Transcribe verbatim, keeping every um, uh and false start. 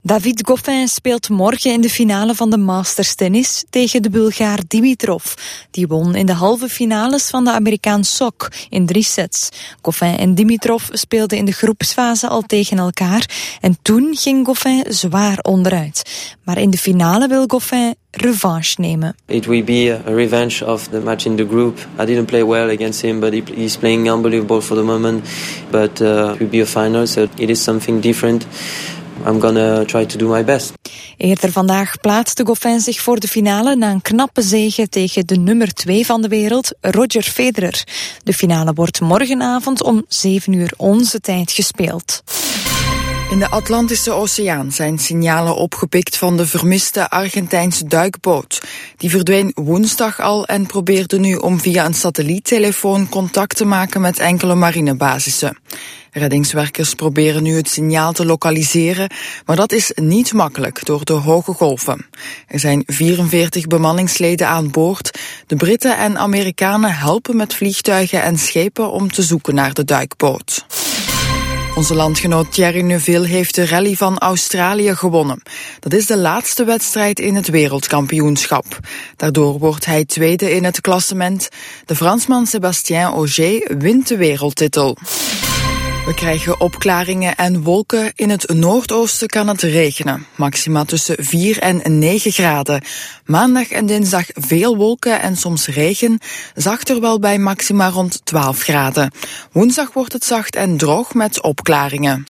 David Goffin speelt morgen in de finale van de Masters Tennis tegen de Bulgaar Dimitrov. Die won in de halve finales van de Amerikaan Sok in drie sets. Goffin en Dimitrov speelden in de groepsfase al tegen elkaar en toen ging Goffin zwaar onderuit. Maar in de finale wil Goffin revanche nemen. It will be a revenge of the match in the group. I didn't play well against him, but he, he's playing unbelievable for the moment. But uh, it will be a final, so it is something different. I'm gonna try to do my best. Eerder vandaag plaatste Goffin zich voor de finale na een knappe zege tegen de nummer twee van de wereld, Roger Federer. De finale wordt morgenavond om zeven uur onze tijd gespeeld. In de Atlantische Oceaan zijn signalen opgepikt van de vermiste Argentijnse duikboot. Die verdween woensdag al en probeerde nu om via een satelliettelefoon contact te maken met enkele marinebasissen. Reddingswerkers proberen nu het signaal te lokaliseren, maar dat is niet makkelijk door de hoge golven. Er zijn vierenveertig bemanningsleden aan boord. De Britten en Amerikanen helpen met vliegtuigen en schepen om te zoeken naar de duikboot. Onze landgenoot Thierry Neuville heeft de rally van Australië gewonnen. Dat is de laatste wedstrijd in het wereldkampioenschap. Daardoor wordt hij tweede in het klassement. De Fransman Sébastien Ogier wint de wereldtitel. We krijgen opklaringen en wolken. In het noordoosten kan het regenen. Maxima tussen vier en negen graden. Maandag en dinsdag veel wolken en soms regen. Zachter wel bij maxima rond twaalf graden. Woensdag wordt het zacht en droog met opklaringen.